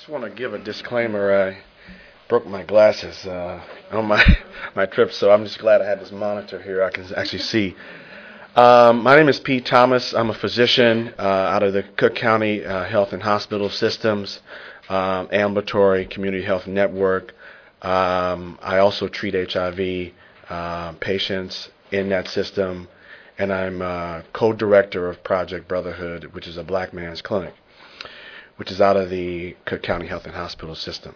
just want to give a disclaimer. I broke my glasses on my trip, so I'm just glad I had this monitor here. I can actually see. My name is Pete Thomas. I'm a physician out of the Cook County Health and Hospital Systems Ambulatory Community Health Network. I also treat HIV patients in that system, and I'm co-director of Project Brotherhood, which is a black man's clinic, which is out of the Cook County Health and Hospital System.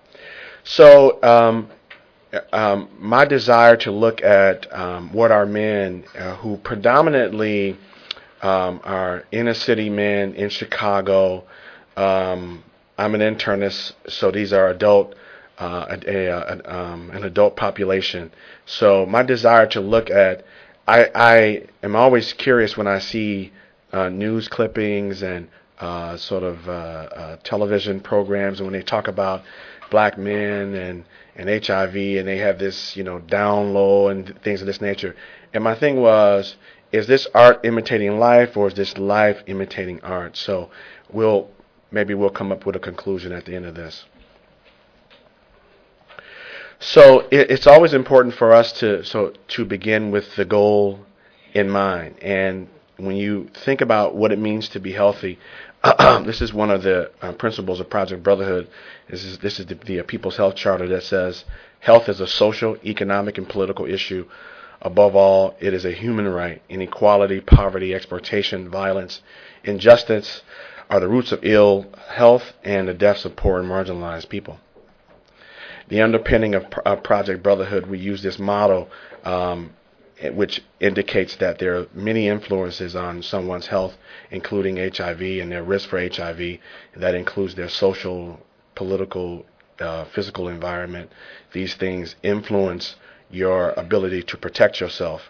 So my desire to look at what our men who predominantly are inner city men in Chicago. I'm an internist, so these are an adult population. So my desire to look at, I am always curious when I see news clippings and television programs, and when they talk about black men and HIV, and they have this, down low and things of this nature. And my thing was, is this art imitating life, or is this life imitating art? So maybe we'll come up with a conclusion at the end of this. So it's always important for us to begin with the goal in mind. And when you think about what it means to be healthy, this is one of the principles of Project Brotherhood. This is the People's Health Charter that says health is a social, economic, and political issue. Above all, it is a human right. Inequality, poverty, exploitation, violence, injustice are the roots of ill health and the deaths of poor and marginalized people. The underpinning of Project Brotherhood, we use this motto, which indicates that there are many influences on someone's health, including HIV and their risk for HIV. That includes their social, political, physical environment. These things influence your ability to protect yourself,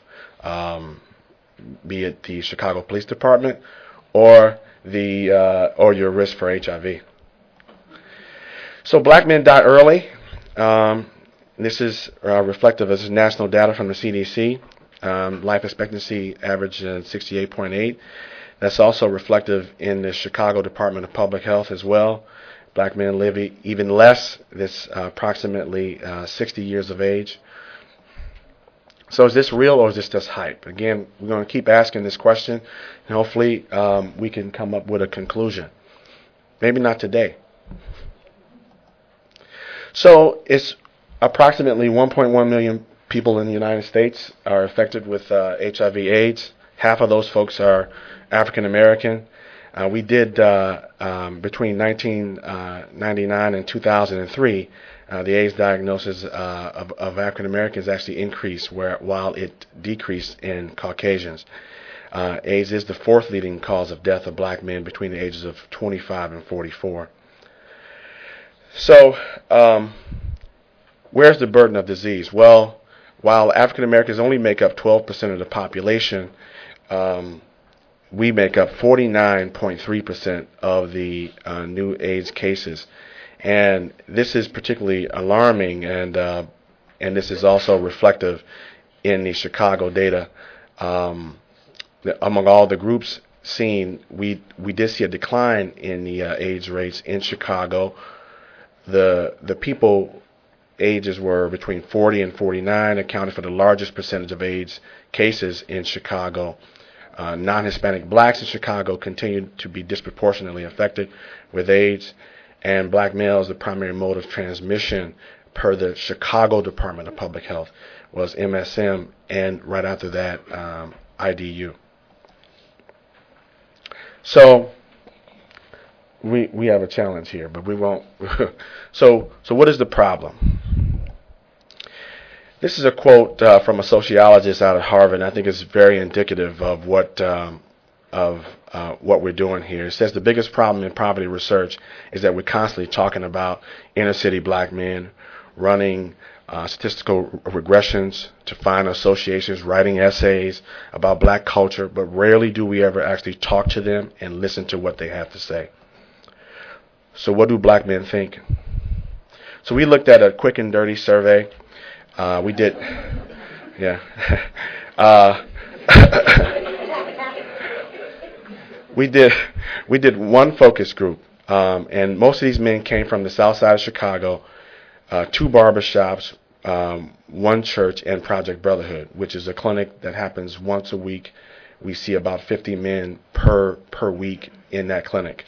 be it the Chicago Police Department or your risk for HIV. So black men die early. This is reflective of national data from the CDC. Life expectancy average 68.8. That's also reflective in the Chicago Department of Public Health as well. Black men live even less. This approximately 60 years of age. So is this real, or is this just hype? Again, we're going to keep asking this question, and hopefully we can come up with a conclusion. Maybe not today. So it's approximately 1.1 million people in the United States are affected with HIV/AIDS. Half of those folks are African American. We did between 1999 and 2003, the AIDS diagnosis of African Americans actually increased, while it decreased in Caucasians. AIDS is the fourth leading cause of death of black men between the ages of 25 and 44. So, where's the burden of disease? Well, while African Americans only make up 12% of the population, we make up 49.3% of the new AIDS cases, and this is particularly alarming. And this is also reflective in the Chicago data. Among all the groups seen, we did see a decline in the AIDS rates in Chicago. The people ages were between 40 and 49, accounted for the largest percentage of AIDS cases in Chicago. Non-Hispanic blacks in Chicago continued to be disproportionately affected with AIDS, and black males, the primary mode of transmission per the Chicago Department of Public Health was MSM, and right after that, IDU. So we have a challenge here, but we won't. So what is the problem? This is a quote from a sociologist out of Harvard, and I think it's very indicative of what we're doing here. It says the biggest problem in poverty research is that we're constantly talking about inner city black men, running statistical regressions to find associations, writing essays about black culture, but rarely do we ever actually talk to them and listen to what they have to say. So what do black men think? So we looked at a quick and dirty survey. We did, yeah. We did one focus group And most of these men came from the south side of Chicago, 2 barbershops, 1 church, and Project Brotherhood, which is a clinic that happens once a week. We see about 50 men per week in that clinic.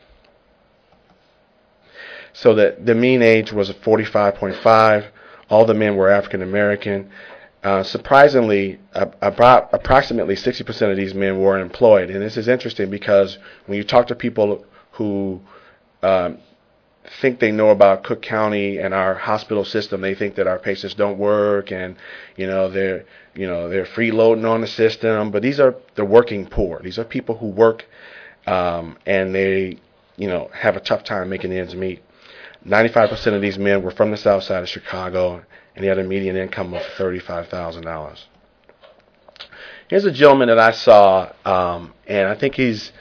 So the mean age was 45.5. All the men were African American. Surprisingly, about approximately 60% of these men were employed. And this is interesting because when you talk to people who think they know about Cook County and our hospital system, they think that our patients don't work, and they're freeloading on the system. But these are the working poor. These are people who work, and they have a tough time making ends meet. 95% of these men were from the south side of Chicago, and they had a median income of $35,000. Here's a gentleman that I saw, and I think he's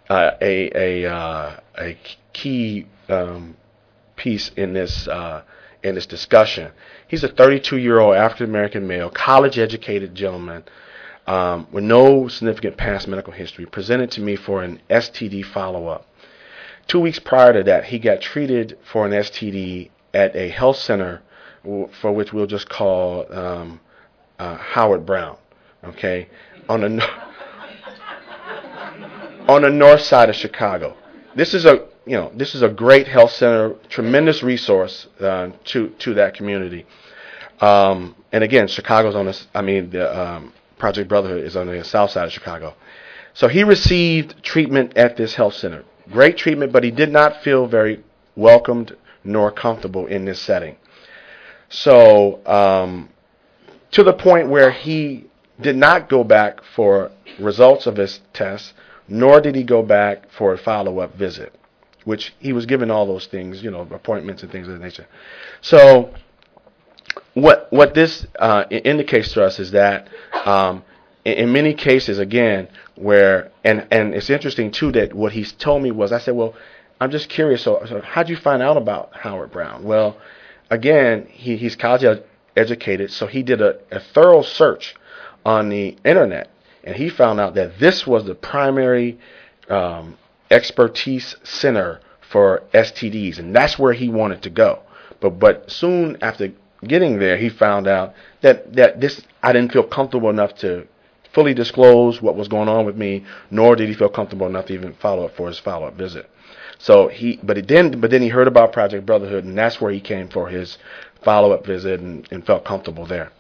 a key piece in this discussion. He's a 32-year-old African American male, college-educated gentleman with no significant past medical history, presented to me for an STD follow-up. 2 weeks prior to that, he got treated for an STD at a health center, for which we'll just call Howard Brown, okay, on the north side of Chicago. This is a great health center, tremendous resource to that community. And again, Chicago's on the Project Brotherhood is on the south side of Chicago. So he received treatment at this health center. Great treatment, but he did not feel very welcomed nor comfortable in this setting. So to the point where he did not go back for results of his tests, nor did he go back for a follow-up visit, which he was given all those things, appointments and things of that nature. So what this indicates to us is that in many cases, again, where, and it's interesting, too, that what he's told me was, I said, well, I'm just curious, so how'd you find out about Howard Brown? Well, again, he's college educated, so he did a thorough search on the internet, and he found out that this was the primary expertise center for STDs, and that's where he wanted to go. But soon after getting there, he found out that this, I didn't feel comfortable enough to fully disclose what was going on with me, nor did he feel comfortable enough to even follow up for his follow-up visit. So then he heard about Project Brotherhood, and that's where he came for his follow-up visit and felt comfortable there.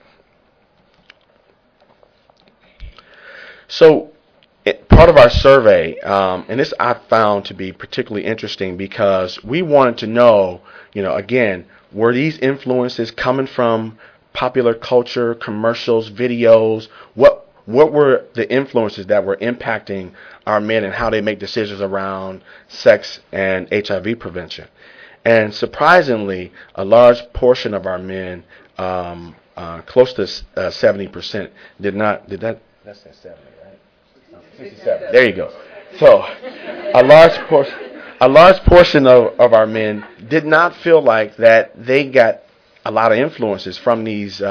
So part of our survey, and this I found to be particularly interesting because we wanted to know, again, were these influences coming from popular culture, commercials, videos? What were the influences that were impacting our men and how they make decisions around sex and HIV prevention? And surprisingly, a large portion of our men, close to 70%, did not. That's 70, right? 67. There you go. So a large portion of our men did not feel like that they got a lot of influences from these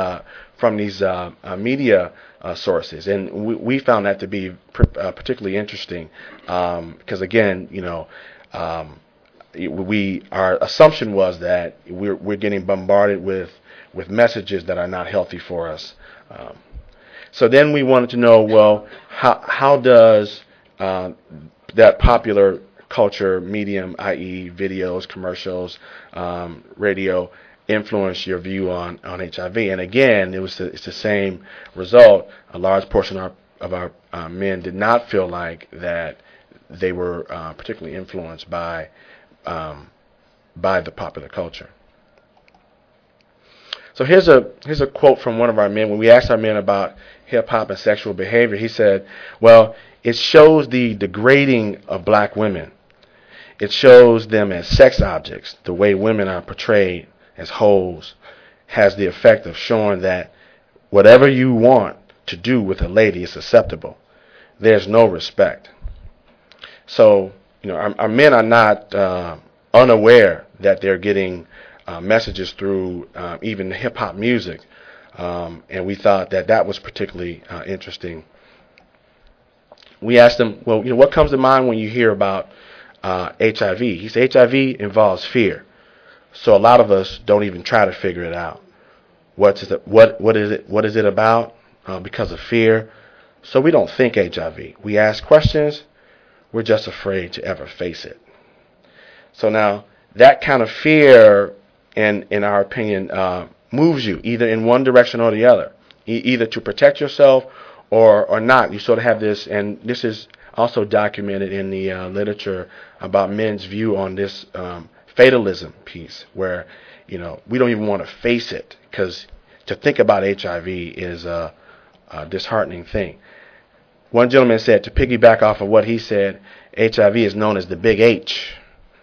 media sources, and we found that to be particularly interesting because again, our assumption was that we're getting bombarded with messages that are not healthy for us. So then we wanted to know, well, how does that popular culture medium, i.e. videos, commercials, radio, influence your view on HIV? And again, it's the same result. A large portion of our men did not feel like that they were particularly influenced by the popular culture. So here's a quote from one of our men. When we asked our men about hip hop and sexual behavior, he said, well, it shows the degrading of black women. It shows them as sex objects. The way women are portrayed as hoes has the effect of showing that whatever you want to do with a lady is acceptable. There's no respect. So, our men are not unaware that they're getting messages through even hip-hop music. And we thought that was particularly interesting. We asked them, well, what comes to mind when you hear about HIV. He said HIV involves fear. So a lot of us don't even try to figure it out. What is it about? Because of fear. So we don't think HIV. We ask questions. We're just afraid to ever face it. So now that kind of fear, in our opinion, moves you either in one direction or the other, either to protect yourself or not. You sort of have this, and this is also documented in the literature about men's view on this fatalism piece, where we don't even want to face it, because to think about HIV is a disheartening thing. One gentleman said, to piggyback off of what he said, HIV is known as the big H,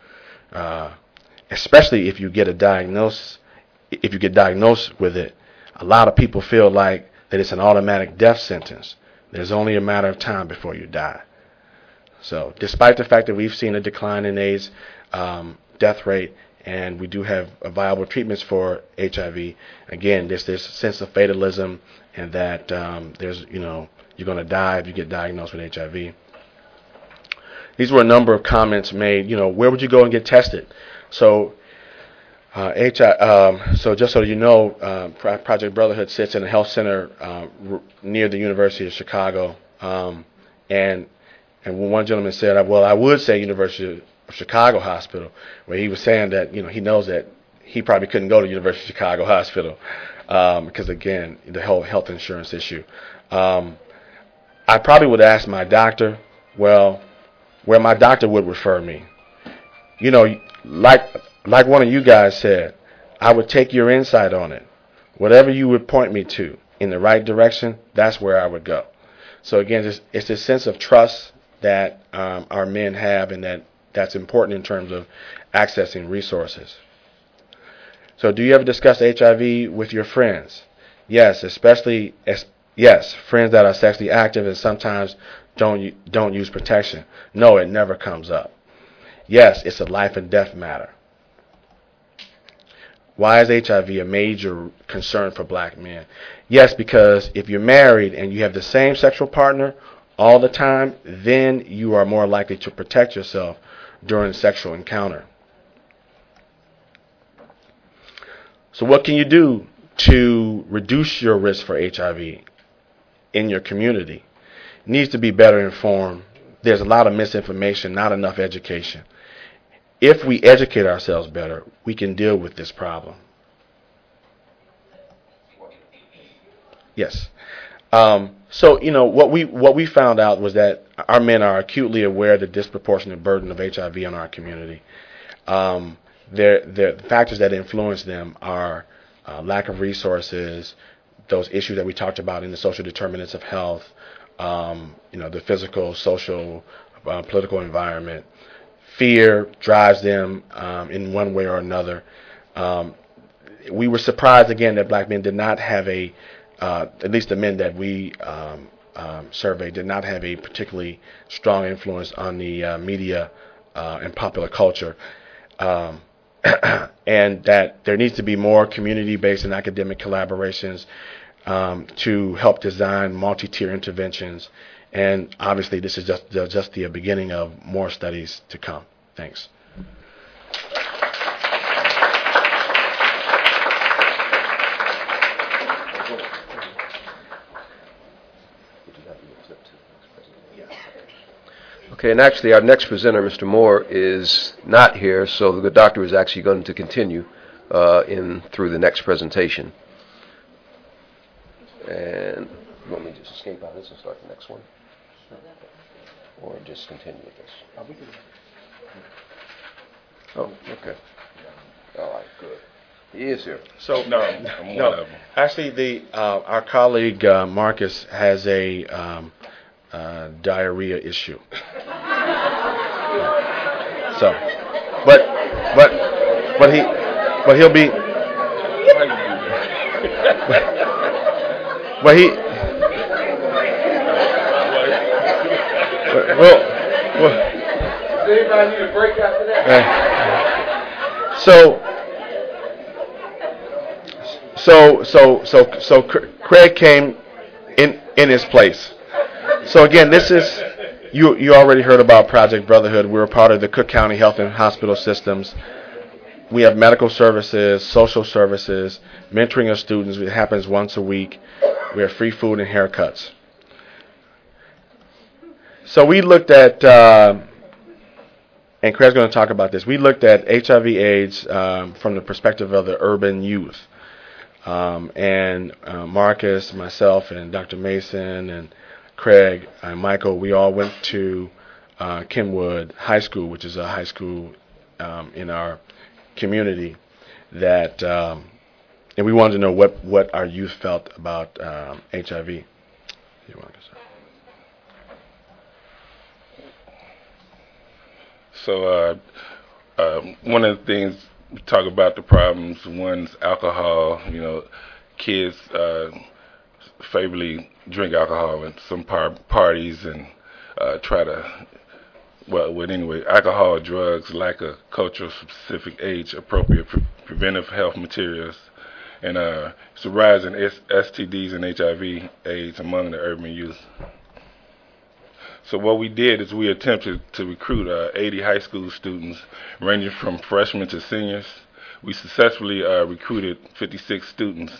especially if you get a diagnosis. If you get diagnosed with it, a lot of people feel like that it's an automatic death sentence. There's only a matter of time before you die. So despite the fact that we've seen a decline in AIDS death rate, and we do have viable treatments for HIV, again, there's this sense of fatalism, and that you're going to die if you get diagnosed with HIV. These were a number of comments made. Where would you go and get tested? So so just so you know, Project Brotherhood sits in a health center near the University of Chicago, and one gentleman said, well, I would say University of Chicago Hospital, where he was saying that he knows that he probably couldn't go to University of Chicago Hospital because, again, the whole health insurance issue. I probably would ask my doctor, well, where my doctor would refer me. Like one of you guys said, I would take your insight on it. Whatever you would point me to in the right direction, that's where I would go. So again, it's this sense of trust that our men have, and that's important in terms of accessing resources. So do you ever discuss HIV with your friends? Yes, especially friends that are sexually active and sometimes don't use protection. No, it never comes up. Yes, it's a life and death matter. Why is HIV a major concern for black men? Yes, because if you're married and you have the same sexual partner all the time, then you are more likely to protect yourself during a sexual encounter. So what can you do to reduce your risk for HIV in your community? It needs to be better informed. There's a lot of misinformation, not enough education. If we educate ourselves better, we can deal with this problem. Yes. So what we found out was that our men are acutely aware of the disproportionate burden of HIV on our community. The factors that influence them are lack of resources, those issues that we talked about in the social determinants of health, the physical, social, political environment. Fear drives them in one way or another. We were surprised again that black men did not have at least the men that we surveyed, did not have a particularly strong influence on the media and popular culture. And that there needs to be more community-based and academic collaborations to help design multi-tier interventions. And obviously, this is just the beginning of more studies to come. Thanks. Okay, and actually our next presenter, Mr. Moore, is not here, so the good doctor is actually going to continue through the next presentation. And you want me to just escape out of this and start the next one? Or just continue with this? Oh, okay. All right, good. He is here. So no. Actually, our colleague Marcus has a diarrhea issue. So, but he'll be. But he. Well. Does anybody need a break after that? So Craig came in his place. So again, this is You already heard about Project Brotherhood. We're a part of the Cook County Health and Hospital Systems. We have medical services, social services, mentoring of students. It happens once a week. We have free food and haircuts. So we looked at, and Craig's going to talk about this, we looked at HIV/AIDS from the perspective of the urban youth. And Marcus, myself, and Dr. Mason, and Craig, and Michael, we all went to Kenwood High School, which is a high school in our community, that, and we wanted to know what our youth felt about HIV. You want to say? So one of the things we talk about the problems, one's alcohol. Kids favorably drink alcohol at some parties and try to, anyway, alcohol, drugs, lack of cultural specific age appropriate preventive health materials, and it's a rise in STDs and HIV/AIDS among the urban youth. So what we did is we attempted to recruit 80 high school students ranging from freshmen to seniors. We successfully recruited 56 students,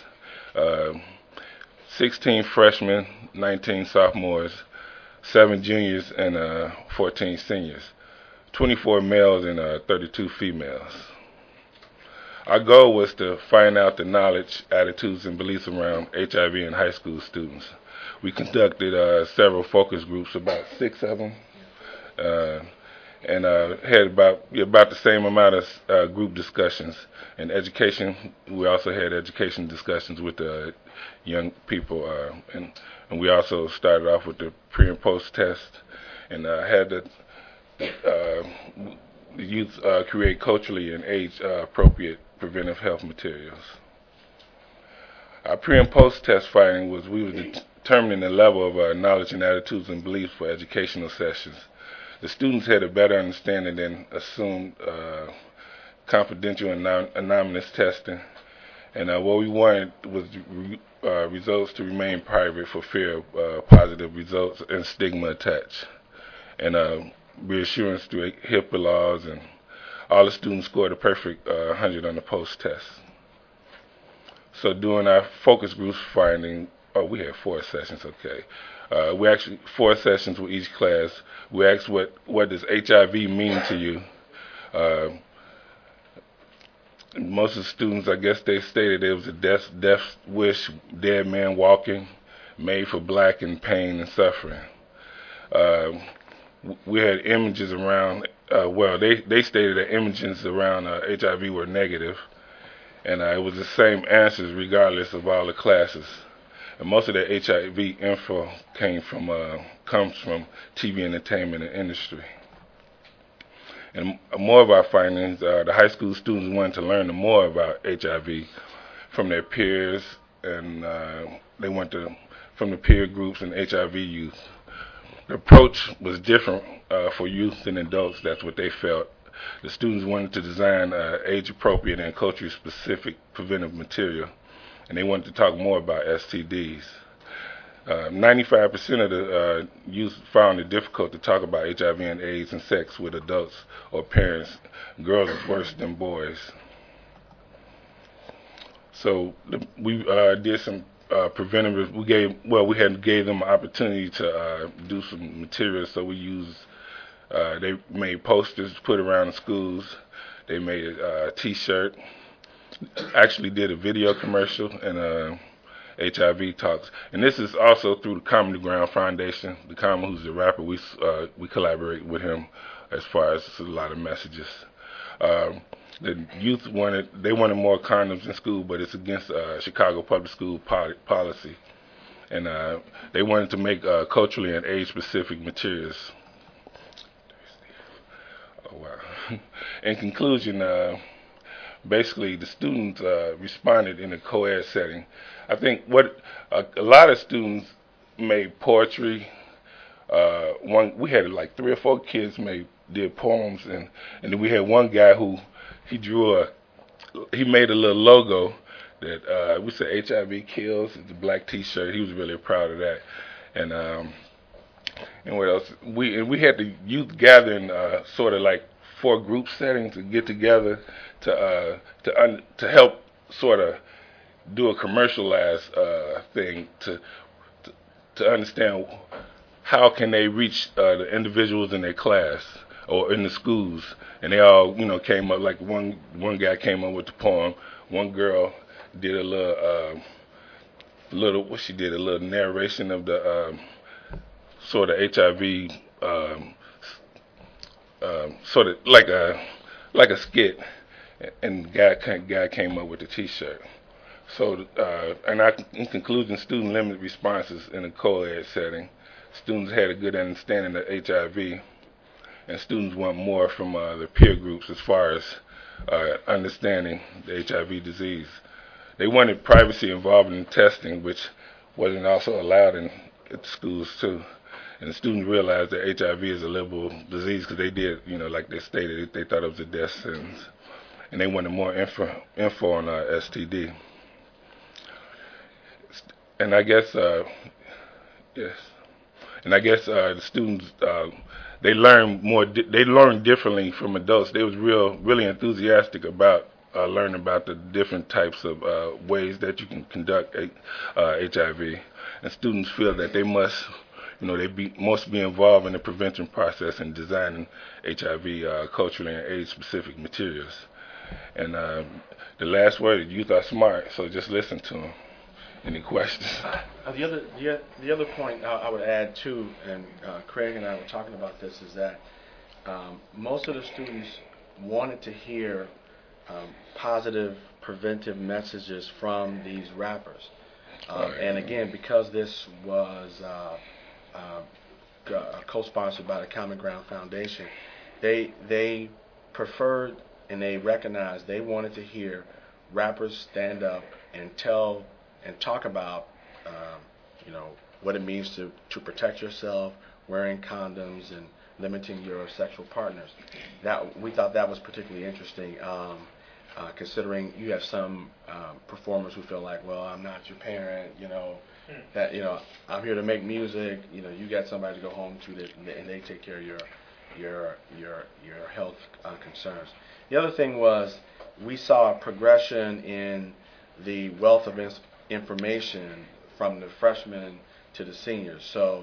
16 freshmen, 19 sophomores, 7 juniors, and 14 seniors, 24 males and 32 females. Our goal was to find out the knowledge, attitudes, and beliefs around HIV in high school students. We conducted several focus groups, about 6 of them, and had about the same amount of group discussions. In education, we also had education discussions with the young people, and we also started off with the pre and post test, and had the youth create culturally and age appropriate preventive health materials. Our pre and post test finding was we were determining the level of knowledge and attitudes and beliefs for educational sessions. The students had a better understanding than assumed confidential and anonymous testing, and what we wanted was results to remain private for fear of positive results and stigma attached, and reassurance through HIPAA laws, and all the students scored a perfect 100 on the post test. So during our focus groups finding, we had 4 sessions, okay. We actually 4 sessions with each class. We asked what does HIV mean to you? Most of the students, I guess they stated it was a death wish, dead man walking, made for black in pain and suffering. We had images around, they stated that images around HIV were negative, and it was the same answers regardless of all the classes. And most of the HIV info comes from TV entertainment and industry. And more of our findings, the high school students wanted to learn more about HIV from their peers, and they went from the peer groups and HIV youth. The approach was different for youth and adults. That's what they felt. The students wanted to design age-appropriate and culture-specific preventive material, and they wanted to talk more about STDs. 95% of the youth found it difficult to talk about HIV and AIDS and sex with adults or parents. Girls is worse than boys. So we did some preventative. We gave them an opportunity to do some materials. So we used. They made posters to put around the schools. They made a T-shirt. Actually did a video commercial and HIV talks. And this is also through the Common Ground Foundation. The Common, who's the rapper, we collaborate with him as far as a lot of messages. The youth wanted more condoms in school, but it's against Chicago public school policy. And they wanted to make culturally and age-specific materials. Oh, wow. In conclusion, basically the students responded in a co-ed setting. I think what a lot of students made poetry. We had like 3 or 4 kids did poems, and then we had one guy who he made a little logo that we said HIV kills. It's a black T-shirt. He was really proud of that, and And what else? We had the youth gathering, sort of like for group settings to get together to help sort of do a commercialized thing to understand how can they reach the individuals in their class or in the schools. And they all, came up, like one guy came up with the poem. One girl did a little narration of the sort of HIV, sort of like a skit, and guy came up with the T-shirt. So, in conclusion, student limited responses in a co-ed setting. Students had a good understanding of HIV, and students want more from their peer groups as far as understanding the HIV disease. They wanted privacy involved in testing, which wasn't also allowed at the schools too. And the students realized that HIV is a livable disease because they did, like they stated, they thought it was a death sentence. And they wanted more info on STD. And I guess, yes. And I guess the students, they learn differently from adults. They was really enthusiastic about learning about the different types of ways that you can conduct HIV. And students feel that they must be involved in the prevention process and designing HIV culturally and age-specific materials. And the last word, youth are smart, so just listen to them. Any questions? The other point I would add too, and Craig and I were talking about this, is that most of the students wanted to hear positive preventive messages from these rappers. And again, because this was co-sponsored by the Common Ground Foundation, they preferred and they recognized they wanted to hear rappers stand up and talk about what it means to protect yourself, wearing condoms, and limiting your sexual partners. That we thought that was particularly interesting, considering you have some performers who feel like, well, I'm not your parent, that I'm here to make music. You got somebody to go home to that, and they take care of your health concerns. The other thing was we saw a progression in the wealth of information from the freshmen to the seniors. So,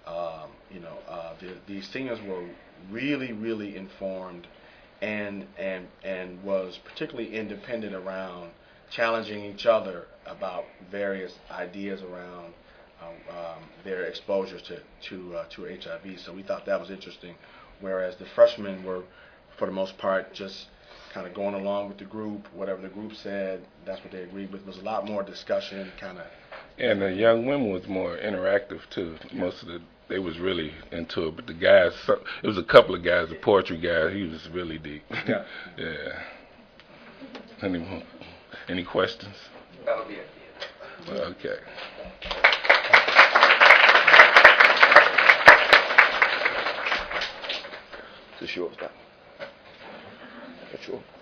the seniors were really, really informed, and was particularly independent around challenging each other about various ideas around their exposures to HIV. So we thought that was interesting. Whereas the freshmen were, for the most part, just kind of going along with the group, whatever the group said, that's what they agreed with. There was a lot more discussion, kind of. And the young women was more interactive too. Most of they was really into it, but the guys, it was a couple of guys, the poetry guy, he was really deep. Yeah. Yeah. Any questions? That'll be it. Okay. Is this yours, Doc? That's yours.